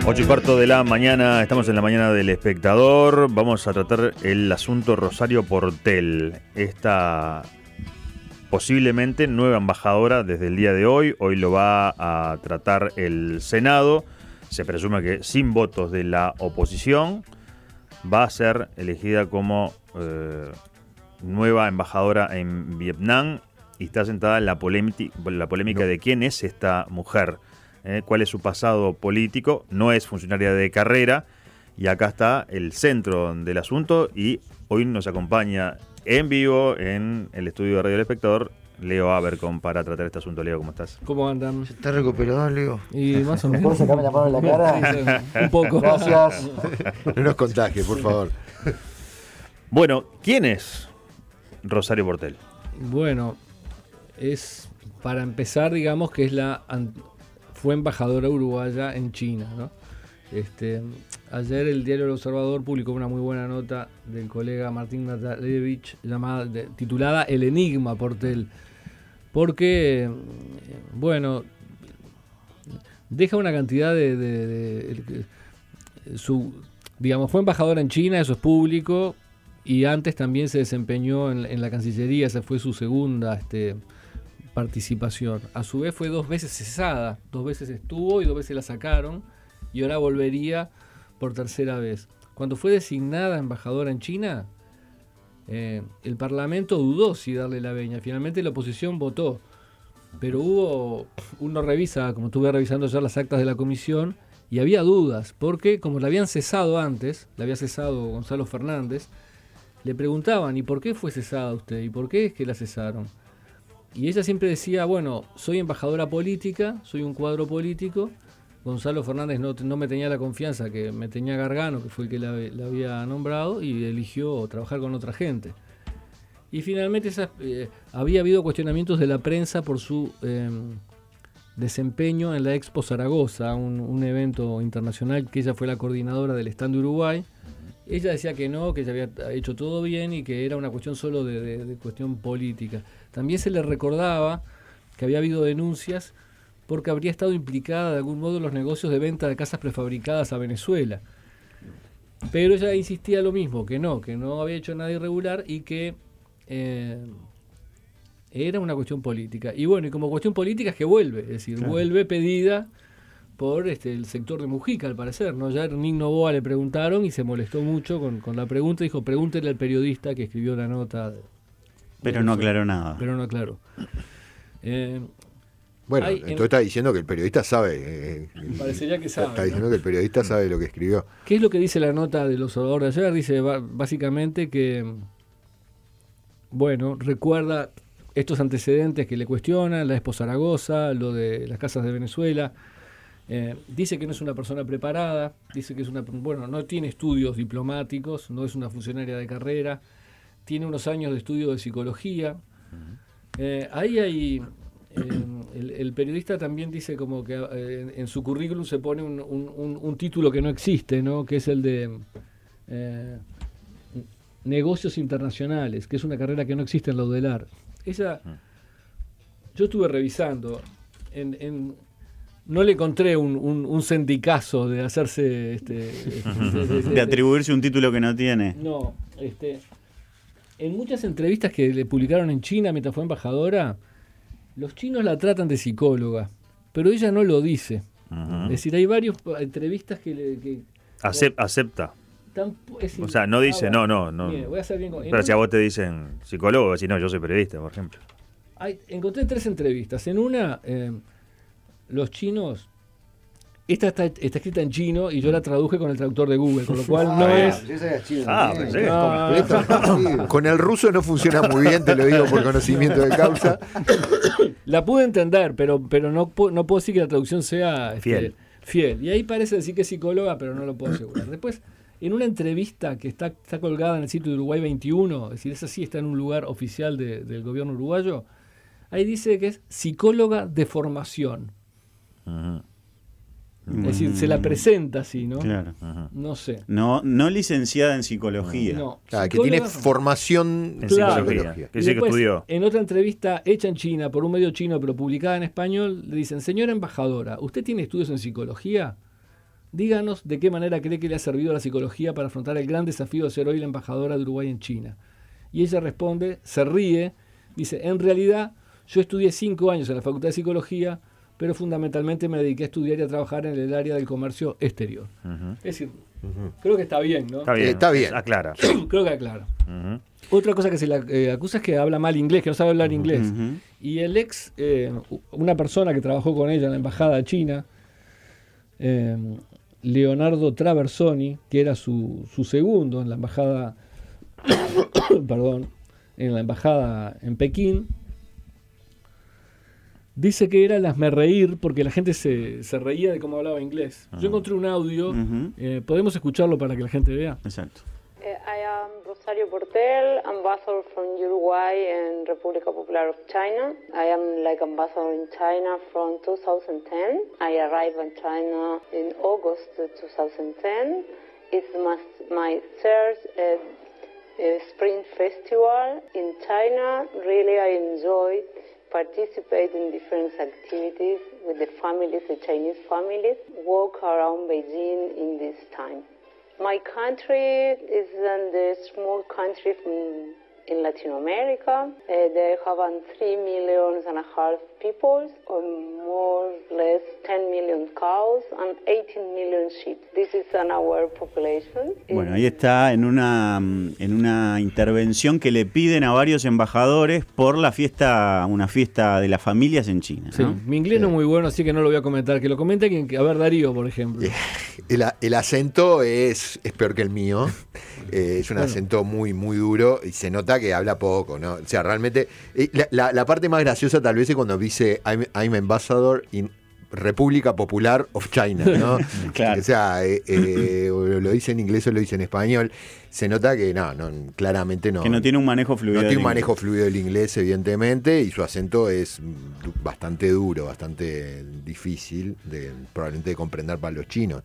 8:15 de la mañana, estamos en la mañana del Espectador. Vamos a tratar el asunto Rosario Portell. Esta posiblemente nueva embajadora desde el día de hoy. Hoy lo va a tratar el Senado. Se presume que sin votos de la oposición va a ser elegida como nueva embajadora en Vietnam. Y está sentada en la polémica de quién es esta mujer. Cuál es su pasado político, no es funcionaria de carrera, y acá está el centro del asunto, y hoy nos acompaña en vivo en el estudio de Radio del Espectador Leo Abercon para tratar este asunto. Leo, ¿cómo estás? ¿Cómo andan? ¿Se está recuperado, Leo? Y más o menos. ¿Puedes sacarme la mano en la cara? Sí, un poco. Gracias. No nos contagie, por favor. Bueno, ¿quién es Rosario Portell? Bueno, es, para empezar, digamos que es fue embajadora uruguaya en China, ¿no? Ayer el diario El Observador publicó una muy buena nota del colega Martín Natalevich titulada El enigma Portell, porque, bueno, deja una cantidad digamos, fue embajadora en China, eso es público, y antes también se desempeñó en la Cancillería, esa fue su segunda participación. A su vez fue 2 veces cesada, 2 veces estuvo y 2 veces la sacaron, y ahora volvería por 3ª vez. Cuando fue designada embajadora en China, el Parlamento dudó si darle la venia. Finalmente la oposición votó, pero uno revisa, como estuve revisando ya las actas de la comisión, y había dudas, porque como la habían cesado antes, la había cesado Gonzalo Fernández, le preguntaban, ¿y por qué fue cesada usted? ¿Y por qué es que la cesaron? Y ella siempre decía, bueno, soy embajadora política, soy un cuadro político. Gonzalo Fernández no me tenía la confianza que me tenía Gargano, que fue el que la había nombrado, y eligió trabajar con otra gente. Y finalmente había habido cuestionamientos de la prensa por su desempeño en la Expo Zaragoza, un evento internacional que ella fue la coordinadora del stand de Uruguay. Ella decía que no, que ella había hecho todo bien y que era una cuestión solo de cuestión política. También se le recordaba que había habido denuncias porque habría estado implicada de algún modo en los negocios de venta de casas prefabricadas a Venezuela. Pero ella insistía lo mismo, que no había hecho nada irregular y que era una cuestión política. Y bueno, y como cuestión política es que vuelve, es decir, claro, vuelve pedida por el sector de Mujica, al parecer, ¿no? Ya a Hernán Noboa le preguntaron y se molestó mucho con la pregunta. Dijo, pregúntele al periodista que escribió la nota. Pero no aclaró nada. Pero no aclaró. Bueno, entonces está diciendo que el periodista sabe. Parecería que sabe. Está diciendo que el periodista sabe lo que escribió. ¿Qué es lo que dice la nota del Observador de ayer? Dice básicamente que, bueno, recuerda estos antecedentes que le cuestionan, la Expo Zaragoza, lo de las casas de Venezuela. Dice que no es una persona preparada, dice que no tiene estudios diplomáticos, no es una funcionaria de carrera, tiene unos años de estudio de psicología. Ahí hay el periodista también dice como que en su currículum se pone un título que no existe, ¿no? Que es el de negocios internacionales, que es una carrera que no existe en la UDELAR. Yo estuve revisando no le encontré un sindicazo de hacerse de atribuirse un título que no tiene. No, en muchas entrevistas que le publicaron en China mientras fue embajadora, los chinos la tratan de psicóloga, pero ella no lo dice. Uh-huh. Es decir, hay varias entrevistas que acepta. O sea, no dice, no. Bien, voy a hacer bien pero si a vos te dicen psicólogo, si no, yo soy periodista, por ejemplo. Encontré 3 entrevistas. En una, los chinos, esta está escrita en chino y yo la traduje con el traductor de Google, con lo cual no es... Con el ruso no funciona muy bien, te lo digo por conocimiento de causa. La pude entender, pero no puedo decir que la traducción sea fiel. Y ahí parece decir que es psicóloga, pero no lo puedo asegurar. Después, en una entrevista que está colgada en el sitio de Uruguay 21, es decir, esa sí está en un lugar oficial del gobierno uruguayo, ahí dice que es psicóloga de formación. Uh-huh. Es decir, se la presenta así, ¿no? Claro. Uh-huh. No sé. No licenciada en psicología. No. Claro, que tiene formación en psicología. Que sí que estudió. En otra entrevista hecha en China por un medio chino pero publicada en español, le dicen, señora embajadora, ¿usted tiene estudios en psicología? díganos de qué manera cree que le ha servido la psicología para afrontar el gran desafío de ser hoy la embajadora de Uruguay en China. Y ella responde, se ríe, dice, en realidad yo estudié 5 años en la Facultad de Psicología, pero fundamentalmente me dediqué a estudiar y a trabajar en el área del comercio exterior. Es decir, creo que está bien, ¿no? Está bien. Aclara. Creo que aclara. Otra cosa que se le acusa es que habla mal inglés, que no sabe hablar inglés. Y el ex, una persona que trabajó con ella en la embajada china, Leonardo Traversoni, que era su segundo en la embajada, perdón, en la embajada en Pekín, dice que era el hazmerreír porque la gente se reía de cómo hablaba inglés. Yo encontré un audio, podemos escucharlo para que la gente vea. Exacto. I am Rosario Portel, ambassador from Uruguay and República Popular of China. I am like ambassador in China from 2010. I arrived in China in August 2010. It's my third spring festival in China. Really, I enjoyed participate in different activities with the families, the Chinese families, walk around Beijing in this time. My country is a small country in Latin America. They have 3.5 million people, or more or less 10 million cows and 18 million sheep. This is our population. Bueno, ahí está en una intervención que le piden a varios embajadores por una fiesta de las familias en China, ¿no? Sí, mi inglés no es muy bueno, así que no lo voy a comentar. Que lo comente quien, a ver, Darío, por ejemplo. El acento es peor que el mío. Es un acento muy, muy duro y se nota que habla poco, ¿no? O sea, realmente la parte más graciosa tal vez es cuando dice I'm ambassador in República Popular of China, ¿no? Claro. O sea, lo dice en inglés o lo dice en español. Se nota que claramente no. Que no tiene un manejo fluido. No tiene un manejo fluido del inglés, evidentemente, y su acento es bastante duro, bastante difícil, probablemente de comprender para los chinos.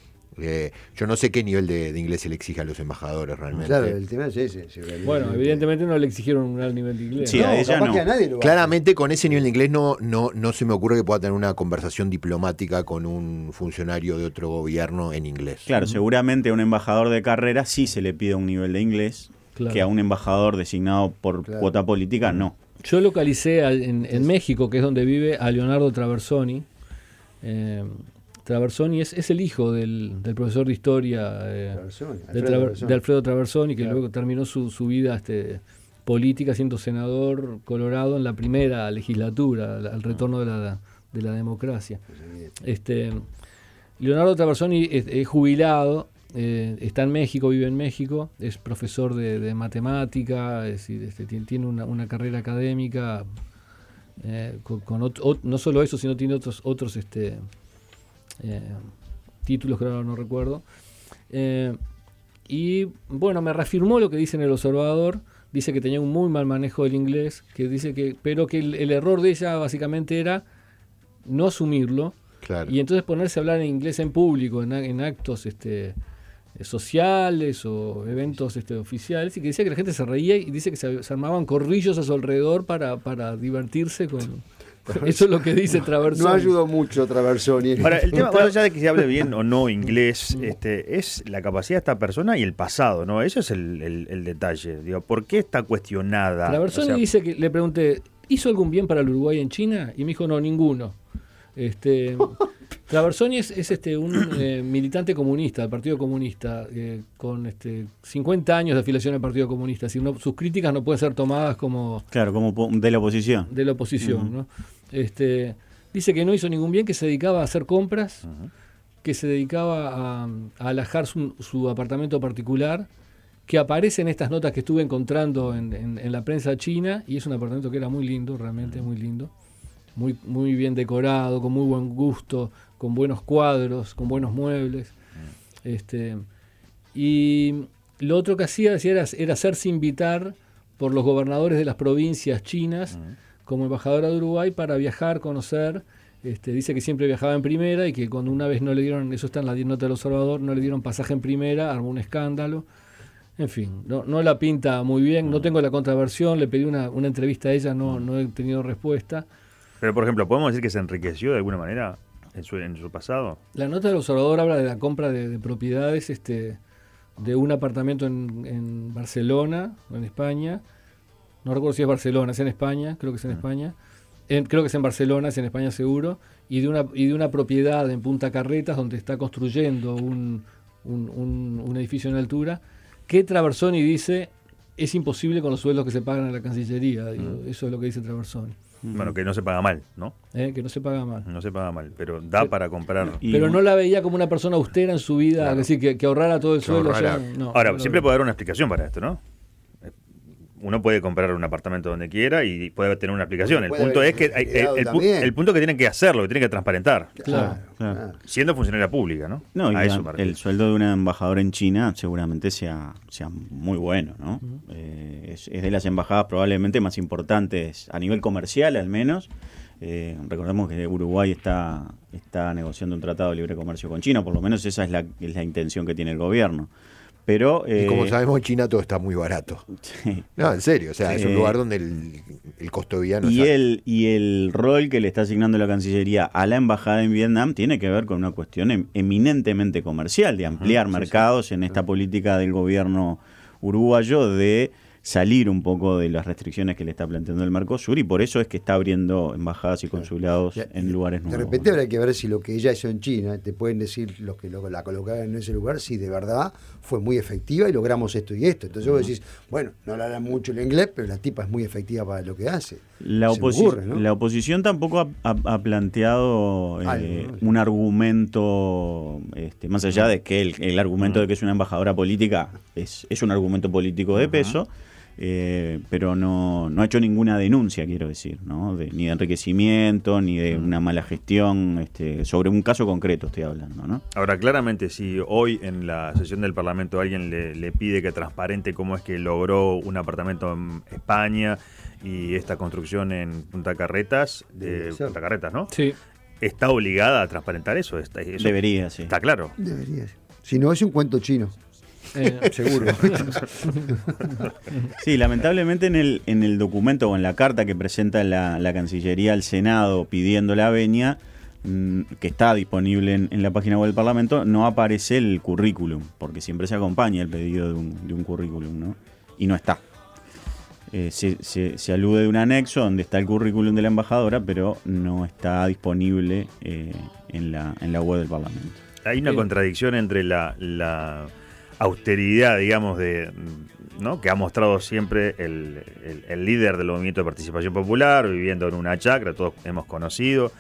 Yo no sé qué nivel de inglés se le exige a los embajadores realmente. Claro, el tema es ese. Bueno, evidentemente no le exigieron un alto nivel de inglés. Sí, a ella no. Que a nadie lo Claramente con ese nivel de inglés no se me ocurre que pueda tener una conversación diplomática con un funcionario de otro gobierno en inglés. Claro, seguramente a un embajador de carrera sí se le pide un nivel de inglés, Claro. que a un embajador designado por cuota política no. Yo localicé en México, que es donde vive, a Leonardo Traversoni. Traversoni es el hijo del profesor de historia de Alfredo Traversoni, que luego terminó su vida política siendo senador colorado en la primera legislatura, al retorno de la democracia. Leonardo Traversoni es jubilado, está en México, vive en México, es profesor de matemática, es decir, tiene una carrera académica, no solo eso, sino tiene otros títulos que ahora no recuerdo, y bueno, me reafirmó lo que dice en El Observador. Dice que tenía un muy mal manejo del inglés, pero que el error de ella básicamente era no asumirlo, Claro. Y entonces ponerse a hablar en inglés en público, en actos sociales o eventos oficiales, y que decía que la gente se reía y dice que se armaban corrillos a su alrededor para divertirse con... Eso es lo que dice Traversoni. No ayudó mucho Traversoni. Ahora, el tema, más allá de que se hable bien o no inglés, es la capacidad de esta persona y el pasado, ¿no? Eso es el detalle. Digo, ¿por qué está cuestionada? Traversoni dice que le pregunté, ¿hizo algún bien para el Uruguay en China? Y me dijo, no, ninguno. Traversoni es un militante comunista, del Partido Comunista, con 50 años de afiliación al Partido Comunista. Así, sus críticas no pueden ser tomadas como... Claro, como de la oposición. De la oposición, ¿no? Dice que no hizo ningún bien, que se dedicaba a hacer compras, que se dedicaba a alajar su apartamento particular, que aparece en estas notas que estuve encontrando en la prensa china, y es un apartamento que era muy lindo, realmente muy lindo, muy, muy bien decorado, con muy buen gusto, con buenos cuadros, con buenos muebles. Y lo otro que hacía era hacerse invitar por los gobernadores de las provincias chinas como embajadora de Uruguay para viajar, conocer. Dice que siempre viajaba en primera y que cuando una vez no le dieron, eso está en la nota del Observador, no le dieron pasaje en primera, armó un escándalo. En fin, no la pinta muy bien, no tengo la contraversión, le pedí una entrevista a ella, no he tenido respuesta. Pero, por ejemplo, ¿podemos decir que se enriqueció de alguna manera? en su pasado? La nota del Observador habla de la compra de propiedades de un apartamento en Barcelona, en España. No recuerdo si es Barcelona, es en España, creo que es en España. Creo que es en Barcelona, es en España seguro. Y de una propiedad en Punta Carretas donde está construyendo un edificio en altura, que Traversoni dice es imposible con los sueldos que se pagan en la Cancillería. Digo, eso es lo que dice Traversoni. Bueno, que no se paga mal, ¿no? Que no se paga mal. No se paga mal, pero da para comprar. Pero no la veía como una persona austera en su vida, Claro. es decir, que ahorrara todo el sueldo. ahorrara. Ahora, no siempre lo puede haber una explicación para esto, ¿no? Uno puede comprar un apartamento donde quiera y puede tener una explicación. El Puede punto haber es que también. el punto es que tienen que hacerlo, que tienen que transparentar, Claro. siendo funcionaria pública, ¿no? No, y A eso me refiero. el sueldo de una embajadora en China seguramente sea muy bueno, ¿no? Es de las embajadas probablemente más importantes a nivel comercial, al menos. Recordemos que Uruguay está negociando un tratado de libre comercio con China, por lo menos esa es la intención que tiene el gobierno. Pero, Y como sabemos, en China todo está muy barato. sí. No, en serio, o sea, es un lugar donde el costo de vida no es alto. Y el rol que le está asignando la Cancillería a la embajada en Vietnam tiene que ver con una cuestión eminentemente comercial, de ampliar mercados en esta política del gobierno uruguayo de salir un poco de las restricciones que le está planteando el Mercosur, y por eso es que está abriendo embajadas y consulados en lugares nuevos. De repente habrá que ver si lo que ella hizo en China, te pueden decir los que la colocaron en ese lugar, si de verdad fue muy efectiva y logramos esto y esto. Entonces vos decís, bueno, no le habla mucho el inglés, pero la tipa es muy efectiva para lo que hace. La oposición tampoco ha planteado un argumento, más allá de que el argumento de que es una embajadora política es un argumento político de peso, pero no ha hecho ninguna denuncia, quiero decir, ¿no? Ni de enriquecimiento, ni de una mala gestión, sobre un caso concreto estoy hablando, ¿no? Ahora, claramente, si hoy en la sesión del Parlamento alguien le pide que transparente cómo es que logró un apartamento en España y esta construcción en Punta Carretas, ¿no? Sí. ¿Está obligada a transparentar eso? Eso Debería, sí. Está claro. Debería ser. Si no, es un cuento chino. Seguro. Sí, lamentablemente en el documento o en la carta que presenta la Cancillería al Senado pidiendo la venia, que está disponible en la página web del Parlamento, no aparece el currículum, porque siempre se acompaña el pedido de un currículum, ¿no? Y no está. Se alude de un anexo donde está el currículum de la embajadora, pero no está disponible en la web del Parlamento. Hay una contradicción entre la austeridad, digamos, ¿no? que ha mostrado siempre el líder del movimiento de participación popular, viviendo en una chacra, todos hemos conocido,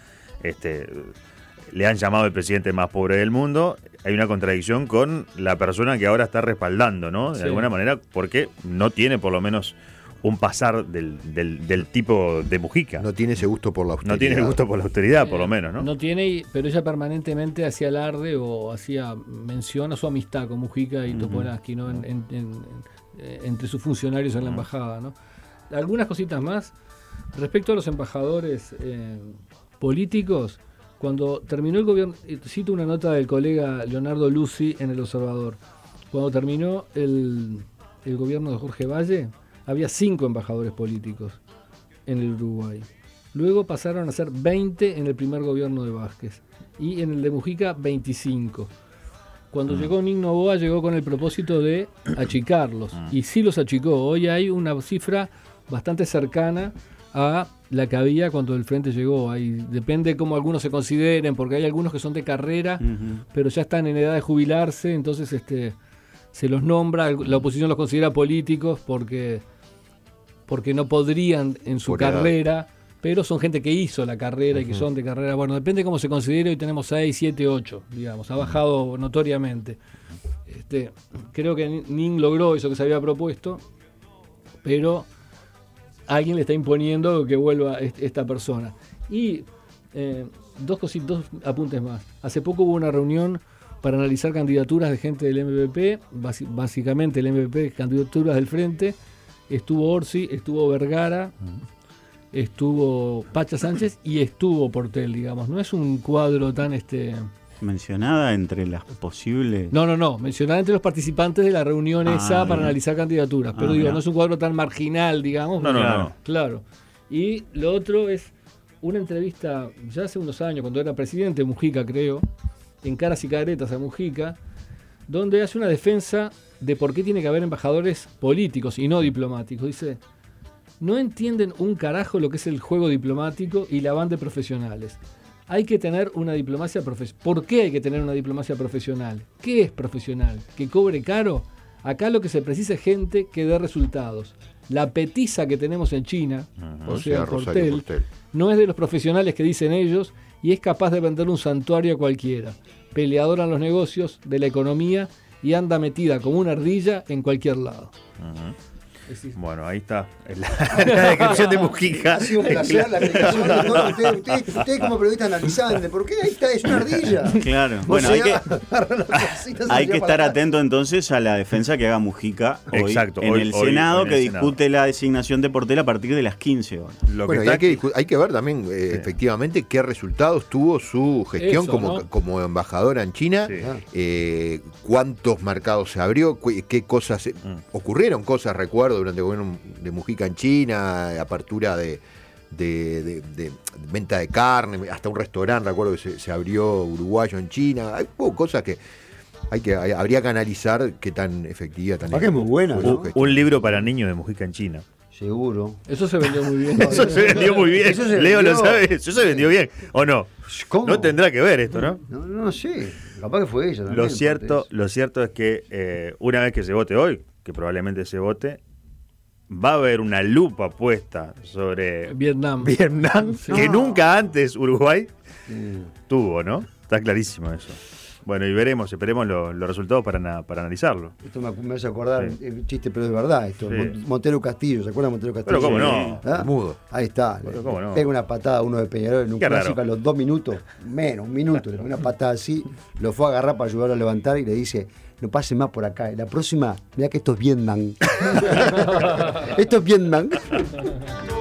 le han llamado el presidente más pobre del mundo. Hay una contradicción con la persona que ahora está respaldando, ¿no? De alguna manera, porque no tiene por lo menos un pasar del tipo de Mujica. No tiene ese gusto por la austeridad. No tiene gusto por la austeridad, por lo menos, ¿no? No tiene, pero ella permanentemente hacía alarde o hacía mención a su amistad con Mujica y Topolansky, ¿no? Entre sus funcionarios en la embajada, ¿no? Algunas cositas más. Respecto a los embajadores políticos, cuando terminó el gobierno, cito una nota del colega Leonardo Lucy en El Observador, cuando terminó el gobierno de Jorge Valle, había 5 embajadores políticos en el Uruguay. Luego pasaron a ser 20 en el primer gobierno de Vázquez y en el de Mujica 25. Cuando llegó Nick Noboa llegó con el propósito de achicarlos y sí los achicó. Hoy hay una cifra bastante cercana a la que había cuando el Frente llegó. Ahí depende cómo algunos se consideren, porque hay algunos que son de carrera, pero ya están en edad de jubilarse, entonces se los nombra, la oposición los considera políticos porque no podrían en su carrera, pero son gente que hizo la carrera y que son de carrera. Bueno, depende cómo se considere. Hoy tenemos 6, 7, 8, digamos. Ha bajado notoriamente. Creo que Nin logró eso que se había propuesto, pero alguien le está imponiendo que vuelva esta persona. Y dos apuntes más. Hace poco hubo una reunión para analizar candidaturas de gente del MVP, básicamente el MVP, candidaturas del Frente. Estuvo Orsi, estuvo Vergara, estuvo Pacha Sánchez y estuvo Portel, digamos. No es un cuadro tan mencionada entre las posibles. No, mencionada entre los participantes de la reunión para analizar candidaturas, pero no es un cuadro tan marginal, digamos. No. Claro. Y lo otro es una entrevista ya hace unos años, cuando era presidente, Mujica creo, en Caras y Caretas a Mujica, donde hace una defensa de por qué tiene que haber embajadores políticos y no diplomáticos. Dice, no entienden un carajo lo que es el juego diplomático y la banda de profesionales. Hay que tener una diplomacia profesional. ¿Por qué hay que tener una diplomacia profesional? ¿Qué es profesional? ¿Que cobre caro? Acá lo que se precisa es gente que dé resultados. La petiza que tenemos en China, o sea, Portel, no es de los profesionales que dicen ellos y es capaz de vender un santuario a cualquiera. Peleadora en los negocios, de la economía y anda metida como una ardilla en cualquier lado. Bueno, ahí está la descripción de Mujica. Ha sido un placer la explicación de todo. Ustedes como periodistas analizan, ¿por qué ahí está? Es una ardilla. Claro, bueno, hay que estar atento entonces a la defensa que haga Mujica hoy en el Senado, que discute la designación de Portel a partir de las 15 horas. Hay que ver también efectivamente qué resultados tuvo su gestión como embajadora en China, cuántos mercados se abrió, qué cosas ocurrieron, recuerdo durante el gobierno de Mujica en China, apertura de venta de carne, hasta un restaurante, recuerdo que se abrió uruguayo en China. Hay cosas que habría que analizar qué tan efectiva, tan es muy buena, ¿no? Un libro para niños de Mujica en China. Seguro. Eso se vendió muy bien. Eso se vendió muy bien. Leo lo sabe, eso se vendió bien. ¿O no? ¿Cómo? No tendrá que ver esto, ¿no? No sé. Capaz que fue ella también. Lo cierto es que una vez que se vote hoy, que probablemente se vote, va a haber una lupa puesta sobre Vietnam, sí. Que nunca antes Uruguay tuvo, ¿no? Está clarísimo eso. Bueno, y esperemos los resultados para analizarlo. Esto me hace acordar el chiste, pero es verdad esto. Sí. Montero Castillo, ¿se acuerdan de Montero Castillo? Pero cómo no, mudo. Ahí está. ¿Cómo no? Pega una patada a uno de Peñarol en un clásico a los 2 minutos, menos, un minuto, le pone una patada así, lo fue a agarrar para ayudarlo a levantar y le dice, no pase más por acá. La próxima, mirá que esto es Vietnam. Esto es Vietnam.